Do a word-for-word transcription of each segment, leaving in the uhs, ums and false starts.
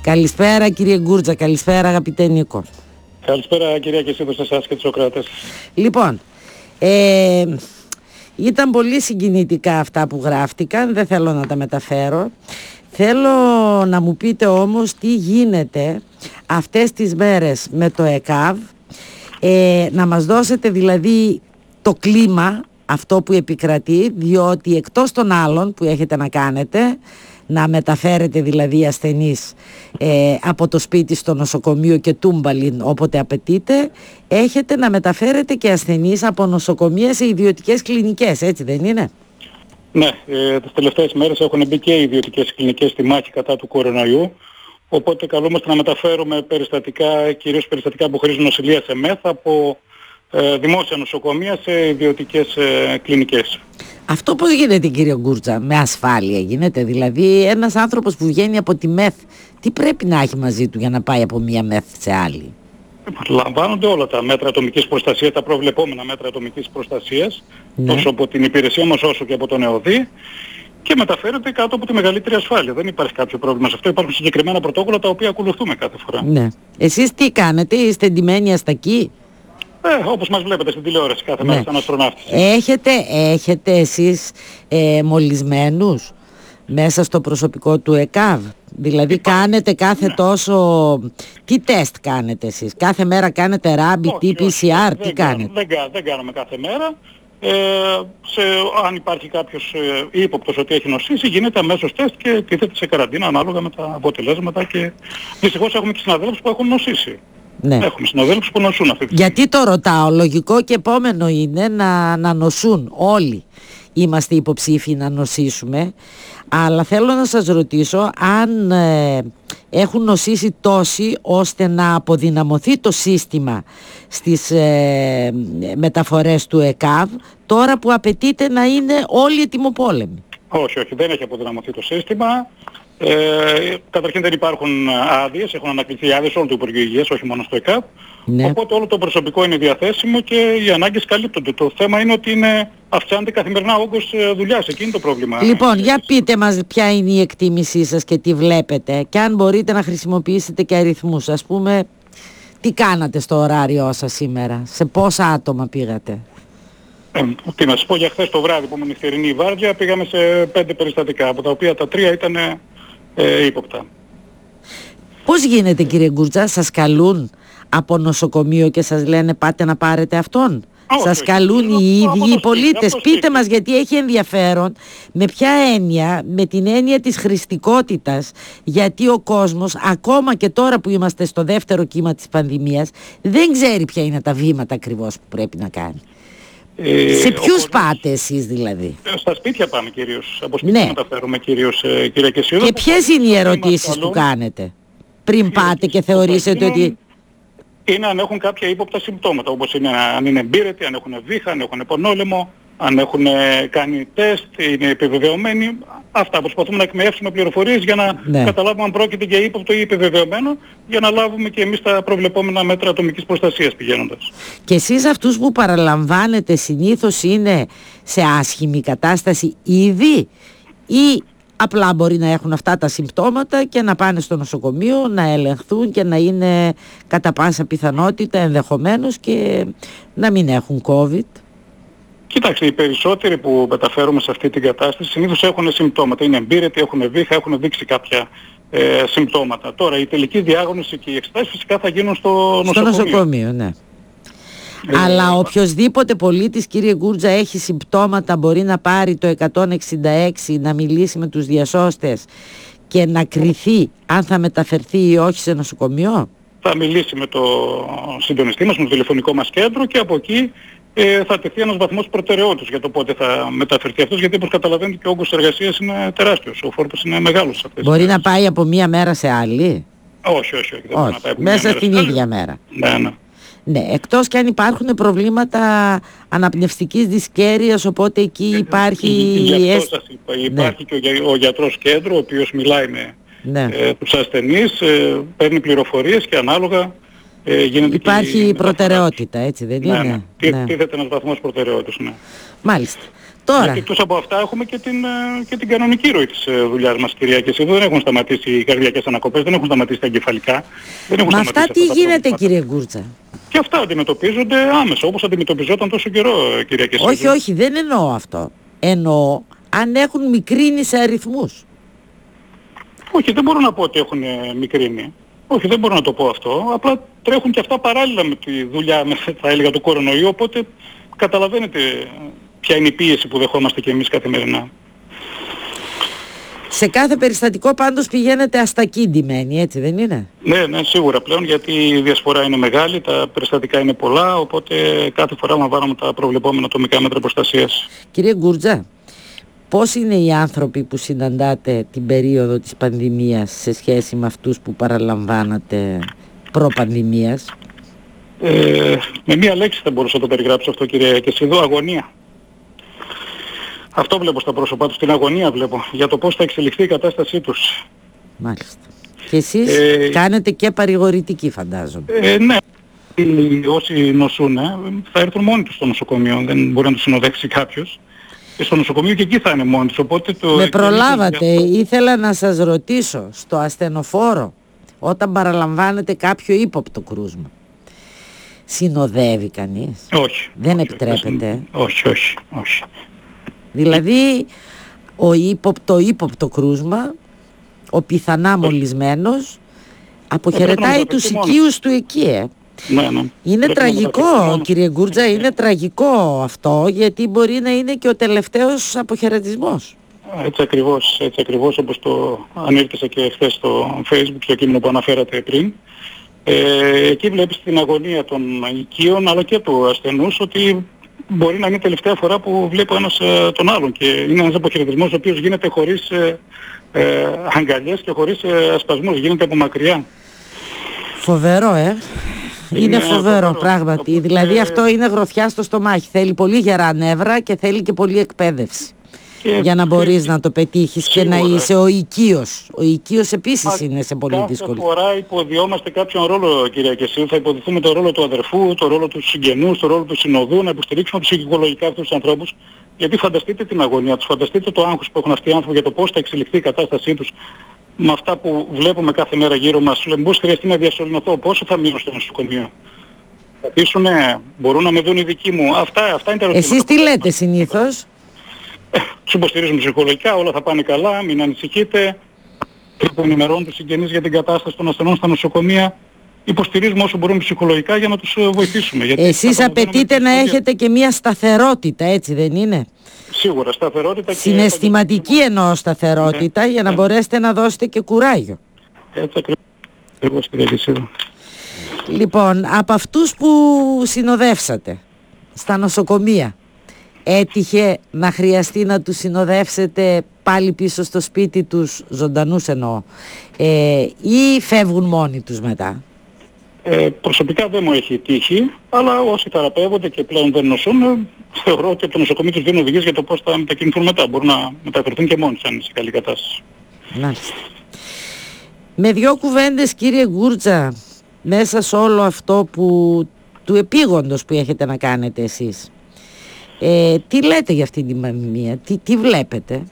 Καλησπέρα κύριε Γκούρτζα, καλησπέρα αγαπητέ Νίκο. Καλησπέρα κυρία Κεσίδου, σε εσάς και τους Σοκράτες. Λοιπόν, ε, ήταν πολύ συγκινητικά αυτά που γράφτηκαν, δεν θέλω να τα μεταφέρω. Θέλω να μου πείτε όμως τι γίνεται αυτές τις μέρες με το ΕΚΑΒ, ε, να μας δώσετε δηλαδή το κλίμα αυτό που επικρατεί, διότι εκτός των άλλων που έχετε να κάνετε, να μεταφέρετε δηλαδή ασθενείς ε, από το σπίτι στο νοσοκομείο και τούμπαλιν όποτε απαιτείτε, έχετε να μεταφέρετε και ασθενείς από νοσοκομεία σε ιδιωτικές κλινικές, έτσι δεν είναι? Ναι, ε, τις τελευταίες μέρες έχουν μπει και οι ιδιωτικές κλινικές στη μάχη κατά του κορονοϊού, οπότε καλούμαστε να μεταφέρουμε περιστατικά, κυρίως περιστατικά που χρήζουν νοσηλεία σε ΜΕΘ από ε, δημόσια νοσοκομεία σε ιδιωτικές ε, κλινικές. Αυτό πώς γίνεται κύριε Γκούρτζα, με ασφάλεια γίνεται? Δηλαδή ένας άνθρωπος που βγαίνει από τη ΜΕΘ, τι πρέπει να έχει μαζί του για να πάει από μία ΜΕΘ σε άλλη? Λαμβάνονται όλα τα μέτρα ατομικής προστασίας, τα προβλεπόμενα μέτρα ατομικής προστασίας, ναι. τόσο από την υπηρεσία μας όσο και από τον ΕΟΔΗ, και μεταφέρεται κάτω από τη μεγαλύτερη ασφάλεια. Δεν υπάρχει κάποιο πρόβλημα σε αυτό. Υπάρχουν συγκεκριμένα πρωτόκολλα τα οποία ακολουθούμε κάθε φορά. Ναι. Εσείς τι κάνετε, είστε εντυμένοι αστακοί? Ε, όπως μας βλέπετε στην τηλεόραση κάθε μέρα, ναι. σαν αστροναύτης. Έχετε, έχετε εσείς ε, μολυσμένους μέσα στο προσωπικό του ΕΚΑΒ? Δηλαδή Υπάρχει. κάνετε κάθε ναι. τόσο... Τι τεστ κάνετε εσείς? Κάθε μέρα κάνετε ράμπι, τι πι σι αρ, τι δεν κάνετε? Δεν, δεν κάνουμε κάθε μέρα. Ε, σε, αν υπάρχει κάποιος ε, ύποπτος ότι έχει νοσήσει, γίνεται αμέσως τεστ και τίθεται σε καραντίνα ανάλογα με τα αποτελέσματα, και δυστυχώς έχουμε και συναδέλφους που έχουν νοσήσει. Ναι. Έχουμε συναδέλφους που νοσούν αυτή τη στιγμή. Γιατί το ρωτάω, λογικό και επόμενο είναι να, να νοσούν όλοι. Είμαστε υποψήφιοι να νοσήσουμε, αλλά θέλω να σας ρωτήσω αν ε, έχουν νοσήσει τόσοι ώστε να αποδυναμωθεί το σύστημα στις ε, μεταφορές του ΕΚΑΒ, τώρα που απαιτείται να είναι όλοι ετοιμοπόλεμοι. Όχι, όχι, δεν έχει αποδυναμωθεί το σύστημα. Ε, καταρχήν δεν υπάρχουν άδειες, έχουν ανακληθεί άδειες όλο το Υπουργείο Υγείας, όχι μόνο στο ΕΚΑΒ. Ναι. Οπότε όλο το προσωπικό είναι διαθέσιμο και οι ανάγκες καλύπτονται. Το θέμα είναι ότι είναι, αυξάνεται καθημερινά όγκος δουλειάς, εκείνη το πρόβλημα. Λοιπόν, για πείτε μας ποια είναι η εκτίμησή σας και τι βλέπετε, και αν μπορείτε να χρησιμοποιήσετε και αριθμούς. Ας πούμε, τι κάνατε στο ωράριό σας σήμερα, σε πόσα άτομα πήγατε? Ε, τι να σας πω, για χθες το βράδυ που ήμουν νυχτερινή βάρδια πήγαμε σε πέντε περιστατικά, από τα οποία τα τρία ήταν ε, ύποπτα. Πώς γίνεται κύριε Γκούρτζα, σας καλούν από νοσοκομείο και σας λένε πάτε να πάρετε αυτόν? Όχι, σας όχι, καλούν όχι, οι όχι, ίδιοι οι πολίτες? σπίτι, Πείτε μας, γιατί έχει ενδιαφέρον. Με ποια έννοια? Με την έννοια της χρηστικότητας, γιατί ο κόσμος ακόμα και τώρα που είμαστε στο δεύτερο κύμα της πανδημίας δεν ξέρει ποια είναι τα βήματα ακριβώς που πρέπει να κάνει. Ε, σε ποιους πάτε εσείς δηλαδή? Στα σπίτια πάμε κυρίως, από σπίτια ναι. μεταφέρουμε κυρίως, ε, κυρία Κεσίδου. Και ποιες είναι οι ερωτήσεις που κάνετε πριν πάτε και θεωρήσετε ότι... Είναι αν έχουν κάποια ύποπτα συμπτώματα, όπως είναι αν είναι εμπείρετοι, αν έχουν βήχα, αν έχουν πονόλαιμο, αν έχουν κάνει τεστ, είναι επιβεβαιωμένοι. Αυτά προσπαθούμε να εκμεύσουμε πληροφορίες για να ναι. καταλάβουμε αν πρόκειται για ύποπτο ή επιβεβαιωμένο, για να λάβουμε και εμείς τα προβλεπόμενα μέτρα ατομικής προστασίας πηγαίνοντας. Και εσείς αυτούς που παραλαμβάνετε συνήθως είναι σε άσχημη κατάσταση ήδη, ή απλά μπορεί να έχουν αυτά τα συμπτώματα και να πάνε στο νοσοκομείο να ελεγχθούν και να είναι κατά πάσα πιθανότητα ενδεχομένως και να μην έχουν COVID? Κοιτάξτε, οι περισσότεροι που μεταφέρουμε σε αυτή την κατάσταση συνήθως έχουν συμπτώματα. Είναι εμπείρετοι, έχουν βήχα, έχουν δείξει κάποια ε, συμπτώματα. Τώρα η τελική διάγνωση και οι εξετάσεις φυσικά θα γίνουν στο, στο νοσοκομείο. Στο νοσοκομείο, ναι. Ε, Αλλά οποιοσδήποτε πολίτης, κύριε Γκούρτζα, έχει συμπτώματα, μπορεί να πάρει το εκατόν εξήντα έξι, να μιλήσει με τους διασώστες και να κριθεί αν θα μεταφερθεί ή όχι σε νοσοκομείο? Θα μιλήσει με το συντονιστή μας, με το τηλεφωνικό μας κέντρο, και από εκεί ε, θα τεθεί ένας βαθμός προτεραιότητας για το πότε θα μεταφερθεί αυτός, γιατί όπως καταλαβαίνετε και ο όγκος εργασίας είναι τεράστιος, ο φόρτος είναι μεγάλος. Μπορεί να πάει από μία μέρα σε άλλη? Όχι, όχι, όχι. Δεν όχι. Να πάει από μέσα μία στην μέρα ίδια μέρα. Ναι, ναι. Ναι, εκτός και αν υπάρχουν προβλήματα αναπνευστικής δυσκέρειας, οπότε εκεί υπάρχει... Γι' αυτό σας είπα, υπάρχει ναι. και ο, ο γιατρός κέντρο, ο οποίος μιλάει με ναι. ε, τους ασθενείς, ε, παίρνει πληροφορίες και ανάλογα ε, γίνεται... Υπάρχει και η προτεραιότητα, έτσι δεν είναι? Ναι, ναι. Τι, ναι. Τίθεται ένας βαθμός προτεραιότητας, ναι. Μάλιστα. Τώρα. Γιατί εκτός από αυτά έχουμε και την, και την κανονική ροή της δουλειάς μας, κυρία Κεσίδου. Δεν έχουν σταματήσει οι καρδιακές ανακοπές, δεν έχουν σταματήσει τα εγκεφαλικά. Δεν έχουν Μα αυτά τι αυτά γίνεται, κύριε Γκούρτσα? Και αυτά αντιμετωπίζονται άμεσα, όπως αντιμετωπιζόταν τόσο καιρό, κυρία Κεσίδου. Όχι, όχι, δεν εννοώ αυτό. Εννοώ αν έχουν μικρύνει σε αριθμούς. Όχι, δεν μπορώ να πω ότι έχουν μικρύνει. Όχι, δεν μπορώ να το πω αυτό. Απλά τρέχουν και αυτά παράλληλα με τη δουλειά, με, θα έλεγα, του κορονοϊού. Οπότε καταλαβαίνετε ποια είναι η πίεση που δεχόμαστε και εμείς καθημερινά. Σε κάθε περιστατικό πάντως πηγαίνετε αστακή ντυμένοι, έτσι δεν είναι? Ναι, ναι, σίγουρα πλέον, γιατί η διασπορά είναι μεγάλη, τα περιστατικά είναι πολλά, οπότε κάθε φορά λαμβάνουμε τα προβλεπόμενα ατομικά μέτρα προστασίας. Κύριε Γκούρτζα, πώς είναι οι άνθρωποι που συναντάτε την περίοδο της πανδημίας σε σχέση με αυτούς που παραλαμβάνατε προ-πανδημίας? Ε, με μία λέξη θα μπορούσα να το περιγράψω αυτό, κύριε Κεσίδου: αγωνία. Αυτό βλέπω στα πρόσωπά τους, την αγωνία βλέπω, για το πώς θα εξελιχθεί η κατάστασή τους. Μάλιστα. Και εσείς ε, κάνετε και παρηγορητική, φαντάζομαι. Ε, ναι. Όσοι νοσούν θα έρθουν μόνοι τους στο νοσοκομείο, δεν μπορεί να τους συνοδεύσει κάποιος. Και στο νοσοκομείο και εκεί θα είναι μόνοι τους, οπότε το... Με προλάβατε, ήθελα να σας ρωτήσω, στο ασθενοφόρο, όταν παραλαμβάνετε κάποιο ύποπτο κρούσμα, συνοδεύει κανείς? Όχι. Δεν όχι, επιτρέπεται? Όχι, όχι, όχι. Δηλαδή, ο ύποπτο, ύποπτο κρούσμα, ο πιθανά μολυσμένος, αποχαιρετάει ε, τους οικείους του εκεί, ε. Ναι, ναι. Είναι πρέπει τραγικό, κύριε Γκούρτζα, είναι τραγικό αυτό, γιατί μπορεί να είναι και ο τελευταίος αποχαιρετισμός. Έτσι ακριβώς, έτσι ακριβώς, όπως το ανήρτησα και χθες στο Facebook, στο κείμενο που αναφέρατε πριν. Ε, εκεί βλέπεις την αγωνία των οικείων αλλά και του ασθενούς, ότι μπορεί να είναι η τελευταία φορά που βλέπω ένας ε, τον άλλον, και είναι ένας αποχαιρετισμός ο οποίος γίνεται χωρίς ε, ε, αγκαλιές και χωρίς ε, ασπασμούς, γίνεται από μακριά. Φοβερό, ε! Είναι, είναι φοβερό, φοβερό πράγματι. Οπότε... Δηλαδή αυτό είναι γροθιά στο στομάχι. Θέλει πολύ γερά νεύρα και θέλει και πολύ εκπαίδευση. Και για να μπορείς και... να το πετύχεις και να είσαι ο οικείος. Ο οικείος επίσης Α, είναι σε πολύ κάθε δύσκολη. Κάθε φορά υποδιόμαστε κάποιον ρόλο, κυρία Κεσίδου. Θα υποδηθούμε το ρόλο του αδερφού, το ρόλο του συγγενούς, το ρόλο του συνοδού, να υποστηρίξουμε ψυχολογικά αυτούς τους ανθρώπους. Γιατί φανταστείτε την αγωνία τους, φανταστείτε το άγχος που έχουν αυτοί οι άνθρωποι για το πώς θα εξελιχθεί η κατάστασή τους. Με αυτά που βλέπουμε κάθε μέρα γύρω μας, λέμε πώς χρειαστεί να διασωληνωθώ, πόσο θα μείνω στο νοσοκομείο. Θα πείσουνε, μπορούν να με δουν οι δικοί μου. Αυτά, αυτά είναι τα ερωτήματα. Εσείς τι λέτε συνήθως? Ε, τους υποστηρίζουμε ψυχολογικά, όλα θα πάνε καλά, μην ανησυχείτε. Που ενημερώνουν τους συγγενείς για την κατάσταση των ασθενών στα νοσοκομεία. Υποστηρίζουμε όσο μπορούμε ψυχολογικά για να τους βοηθήσουμε. Γιατί εσείς απαιτείτε να έχετε και μια σταθερότητα, έτσι δεν είναι? Σίγουρα, σταθερότητα. Συναισθηματική και... εννοώ σταθερότητα, ναι, για να ναι. μπορέσετε να δώσετε και κουράγιο. Έτσι ακριβώς, κύριε Κεσίδου. Λοιπόν, από αυτούς που συνοδεύσατε στα νοσοκομεία, έτυχε να χρειαστεί να τους συνοδεύσετε πάλι πίσω στο σπίτι τους, ζωντανούς εννοώ, ε, ή φεύγουν μόνοι τους μετά? Ε, προσωπικά δεν μου έχει τύχει, αλλά όσοι θεραπεύονται και πλέον δεν νοσούν, θεωρώ ότι από το νοσοκομείο τους δίνουν οδηγίες για το πώς θα μετακινηθούν μετά. Μπορούν να μεταφερθούν και μόνοι αν είναι σε καλή κατάσταση. Μάλιστα. Με δύο κουβέντες, κύριε Γκούρτζα, μέσα σε όλο αυτό που, του επίγοντος που έχετε να κάνετε εσείς, ε, τι λέτε για αυτή την πανδημία, τι, τι βλέπετε?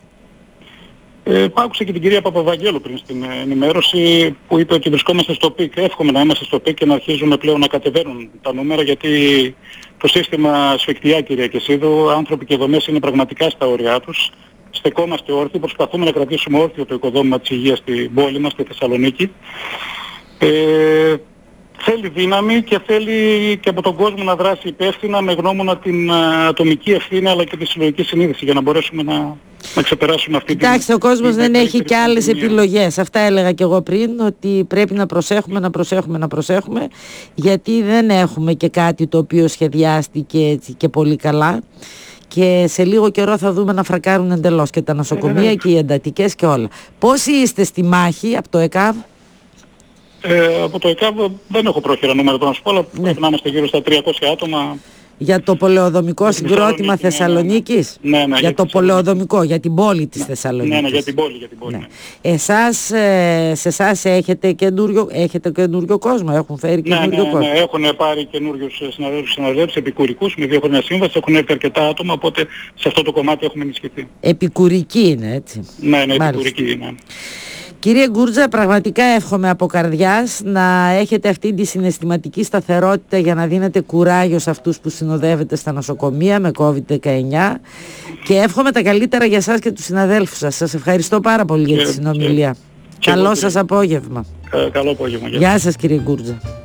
Ε, άκουσα και την κυρία Παπαβαγγέλου πριν στην ενημέρωση που είπε ότι βρισκόμαστε στο πικ. Εύχομαι να είμαστε στο πικ και να αρχίζουμε πλέον να κατεβαίνουν τα νούμερα, γιατί το σύστημα σφιχτιά, κυρία Κεσίδου, άνθρωποι και δομές είναι πραγματικά στα όρια τους. Στεκόμαστε όρθιοι, προσπαθούμε να κρατήσουμε όρθιο το οικοδόμημα της υγείας στην πόλη μας, στη Θεσσαλονίκη. Ε, θέλει δύναμη και θέλει και από τον κόσμο να δράσει υπεύθυνα, με γνώμονα την ατομική ευθύνη αλλά και τη συλλογική συνείδηση, για να μπορέσουμε να, να ξεπεράσουμε αυτή την... Εντάξει, ο κόσμος δεν έχει και άλλες επιλογές. Αυτά έλεγα και εγώ πριν, ότι πρέπει να προσέχουμε, να προσέχουμε, να προσέχουμε, γιατί δεν έχουμε και κάτι το οποίο σχεδιάστηκε έτσι και πολύ καλά. Και σε λίγο καιρό θα δούμε να φρακάρουν εντελώς και τα νοσοκομεία και οι εντατικές και όλα. Πόσοι είστε στη μάχη από το ΕΚΑΒ? Ε, από το ΕΚΑΒ δεν έχω πρόχειρα νούμερα, να σου πω, αλλά ναι. πρέπει να είμαστε γύρω στα τριακόσια άτομα. Για το πολεοδομικό συγκρότημα Θεσσαλονίκης. Ναι, ναι, ναι, για το πολεοδομικό, για την πόλη της ναι, Θεσσαλονίκης. Ναι, ναι, για την πόλη. Για την πόλη ναι. Ναι. Εσάς, ε, σε εσάς έχετε καινούριο, έχετε καινούριο κόσμο, έχουν φέρει καινούριο ναι, ναι, κόσμο. Ναι, έχουν πάρει καινούριους συναδέλφους, συναδέλφους επικουρικούς με δύο χρόνια σύμβαση, έχουν έρθει αρκετά άτομα, οπότε σε αυτό το κομμάτι έχουμε ενισχυθεί. Επικουρική είναι, έτσι. Ναι, ναι, επικουρική είναι. Κύριε Γκούρτζα, πραγματικά εύχομαι από καρδιάς να έχετε αυτή τη συναισθηματική σταθερότητα για να δίνετε κουράγιο σε αυτούς που συνοδεύετε στα νοσοκομεία με κόβιντ δεκαεννιά και εύχομαι τα καλύτερα για σας και τους συναδέλφους σας. Σας ευχαριστώ πάρα πολύ για τη συνομιλία. Και, Καλό και σας απόγευμα. Κα, καλό απόγευμα. Γεια σας κύριε Γκούρτζα.